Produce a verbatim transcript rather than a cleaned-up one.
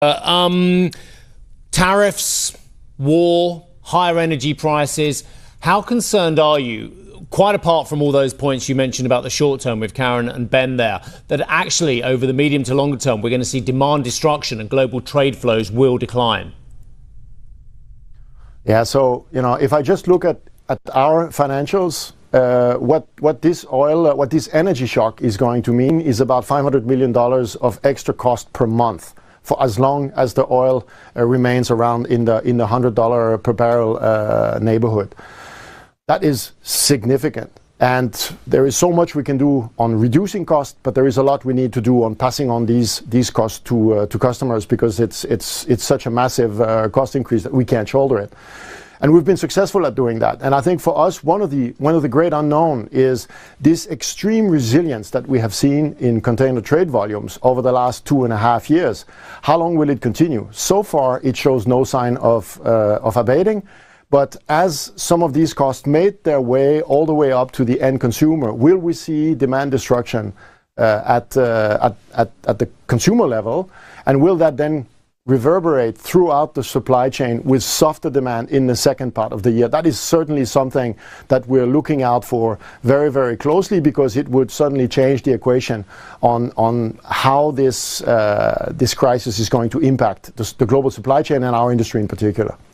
Uh, um, tariffs, war, higher energy prices. How concerned are you, quite apart from all those points you mentioned about the short term with Karen and Ben there, that actually over the medium to longer term we're going to see demand destruction and global trade flows will decline? Yeah, so, you know, if I just look at, at our financials, uh, what, what this oil, uh, what this energy shock is going to mean is about five hundred million dollars of extra cost per month for as long as the oil uh, remains around in the in the one hundred dollars per barrel uh, neighborhood. That is significant. And there is so much we can do on reducing costs, but there is a lot we need to do on passing on these these costs to uh, to customers, because it's it's it's such a massive uh, cost increase that we can't shoulder it. And we've been successful at doing that. And I think for us, one of the one of the great unknown is this extreme resilience that we have seen in container trade volumes over the last two and a half years. How long will it continue? So far, it shows no sign of uh, of abating. But as some of these costs made their way all the way up to the end consumer, will we see demand destruction uh, at, uh, at, at, at the consumer level? And will that then reverberate throughout the supply chain with softer demand in the second part of the year? That is certainly something that we're looking out for very, very closely, because it would certainly change the equation on, on how this, uh, this crisis is going to impact the, the global supply chain and our industry in particular.